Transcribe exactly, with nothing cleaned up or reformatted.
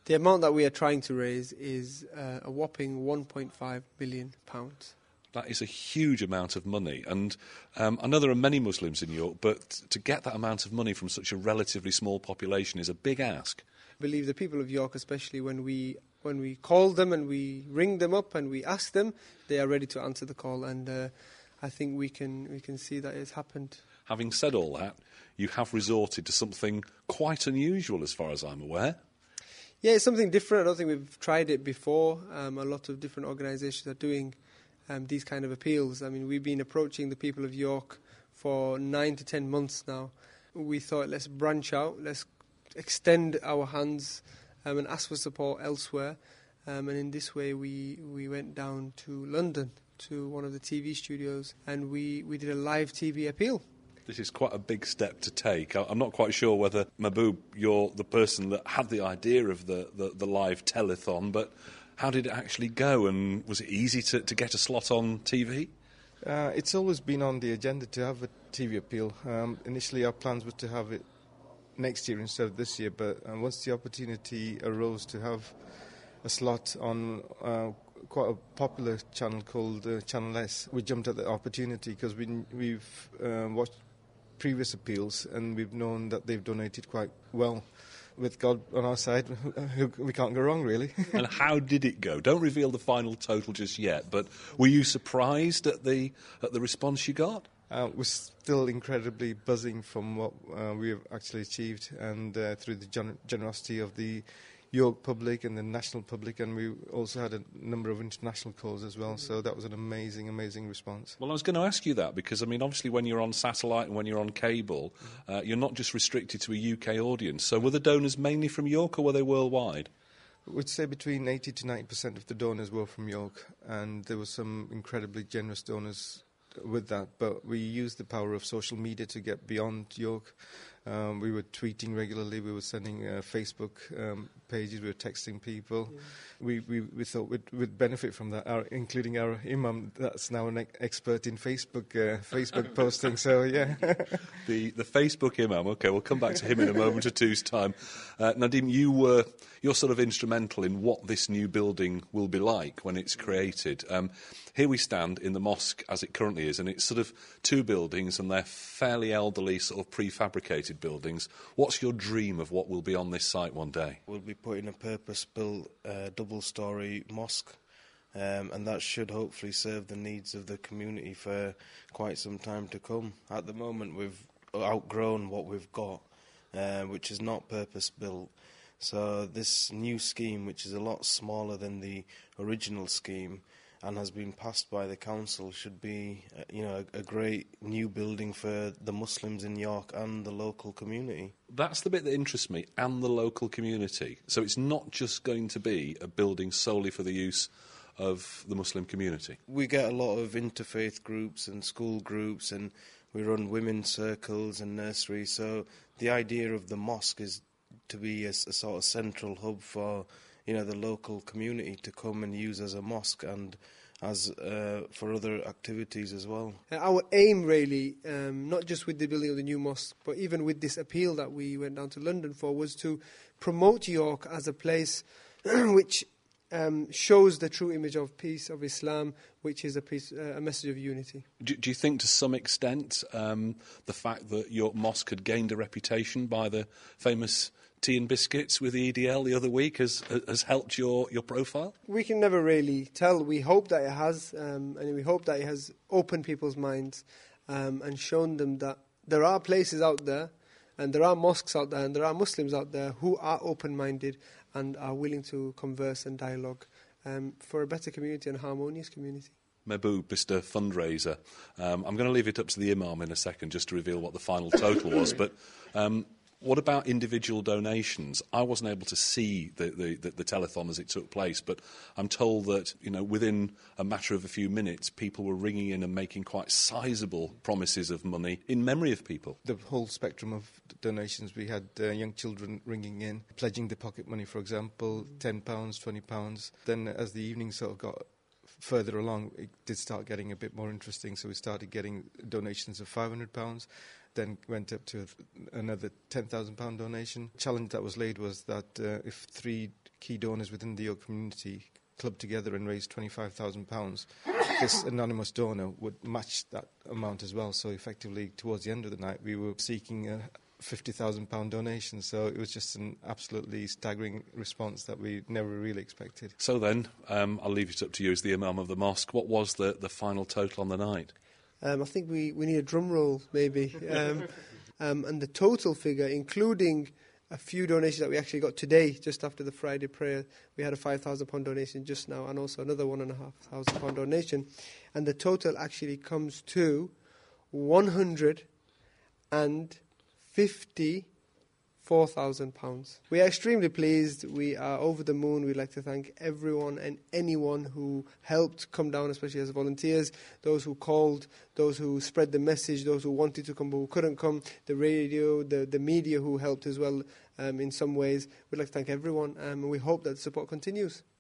The amount that we are trying to raise is uh, a whopping one point five million pounds. That is a huge amount of money, and um, I know there are many Muslims in York, but to get that amount of money from such a relatively small population is a big ask. I believe the people of York, especially when we when we call them and we ring them up and we ask them, they are ready to answer the call, and uh, I think we can we can see that it's happened. Having said all that, you have resorted to something quite unusual as far as I'm aware. Yeah, it's something different. I don't think we've tried it before. Um, a lot of different organisations are doing Um, these kind of appeals. I mean, we've been approaching the people of York for nine to ten months now. We thought, let's branch out, let's extend our hands um, and ask for support elsewhere. Um, and in this way, we, we went down to London, to one of the T V studios, and we, we did a live T V appeal. This is quite a big step to take. I'm not quite sure whether, Mahbub, you're the person that had the idea of the, the, the live telethon, but how did it actually go, and was it easy to, to get a slot on T V? Uh, it's always been on the agenda to have a T V appeal. Um, initially, our plans were to have it next year instead of this year, but uh, once the opportunity arose to have a slot on uh, quite a popular channel called uh, Channel S, we jumped at the opportunity because we, we've uh, watched previous appeals and we've known that they've donated quite well. With God on our side, we can't go wrong, really. And how did it go? Don't reveal the final total just yet, but were you surprised at the at the response you got? Uh, we're still incredibly buzzing from what uh, we have actually achieved, and uh, through the gen- generosity of the York public and the national public, and we also had a number of international calls as well, so that was an amazing, amazing response. Well, I was going to ask you that, because, I mean, obviously when you're on satellite and when you're on cable, uh, you're not just restricted to a U K audience. So were the donors mainly from York, or were they worldwide? We'd say between eighty to ninety percent of the donors were from York, and there were some incredibly generous donors with that, but we used the power of social media to get beyond York. Um, we were tweeting regularly, we were sending uh, Facebook um, pages, we were texting people. Yeah. We, we we thought we'd, we'd benefit from that, our, including our imam, that's now an e- expert in Facebook uh, Facebook posting, so yeah. the the Facebook imam, OK, we'll come back to him in a moment or two's time. Uh, Nadim, you were, you're sort of instrumental in what this new building will be like when it's created. Um, here we stand in the mosque as it currently is, and it's sort of two buildings, and they're fairly elderly, sort of prefabricated buildings. What's your dream of what will be on this site one day? We'll be putting a purpose-built uh, double-storey mosque, um, and that should hopefully serve the needs of the community for quite some time to come. At the moment, we've outgrown what we've got, uh, which is not purpose-built. So this new scheme, which is a lot smaller than the original scheme, and has been passed by the council, should be, uh, you know, a, a great new building for the Muslims in York and the local community. That's the bit that interests me, and the local community. So it's not just going to be a building solely for the use of the Muslim community. We get a lot of interfaith groups and school groups, and we run women's circles and nurseries. So the idea of the mosque is to be a, a sort of central hub for, you know, the local community to come and use as a mosque and as uh, for other activities as well. Our aim really, um, not just with the building of the new mosque, but even with this appeal that we went down to London for, was to promote York as a place which um, shows the true image of peace, of Islam, which is a, peace, uh, a message of unity. Do, do you think to some extent um, the fact that York Mosque had gained a reputation by the famous tea and biscuits with the E D L the other week has has helped your, your profile? We can never really tell. We hope that it has, um, and we hope that it has opened people's minds um, and shown them that there are places out there, and there are mosques out there, and there are Muslims out there who are open-minded and are willing to converse and dialogue um, for a better community and a harmonious community. Mahbub, Mister Fundraiser, um, I'm going to leave it up to the Imam in a second just to reveal what the final total was, but um, what about individual donations? I wasn't able to see the, the, the, the telethon as it took place, but I'm told that, you know, within a matter of a few minutes, people were ringing in and making quite sizable promises of money in memory of people. The whole spectrum of donations. We had uh, young children ringing in, pledging the pocket money, for example, ten pounds, twenty pounds. Then as the evening sort of got further along, it did start getting a bit more interesting, so we started getting donations of five hundred pounds, then went up to another ten thousand pounds donation. The challenge that was laid was that uh, if three key donors within the York community clubbed together and raised twenty-five thousand pounds, this anonymous donor would match that amount as well. So effectively, towards the end of the night, we were seeking a fifty thousand pounds donation. So it was just an absolutely staggering response that we never really expected. So then, um, I'll leave it up to you as the Imam of the mosque. What was the, the final total on the night? Um, I think we, we need a drum roll, maybe. Um, um, and the total figure, including a few donations that we actually got today, just after the Friday prayer, we had a five thousand pounds donation just now, and also another one and a half thousand pound donation. And the total actually comes to one hundred fifty-four thousand pounds. We are extremely pleased. We are over the moon. We'd like to thank everyone and anyone who helped come down, especially as volunteers, those who called, those who spread the message, those who wanted to come but who couldn't come, the radio, the, the media who helped as well um, in some ways. We'd like to thank everyone, um, and we hope that the support continues.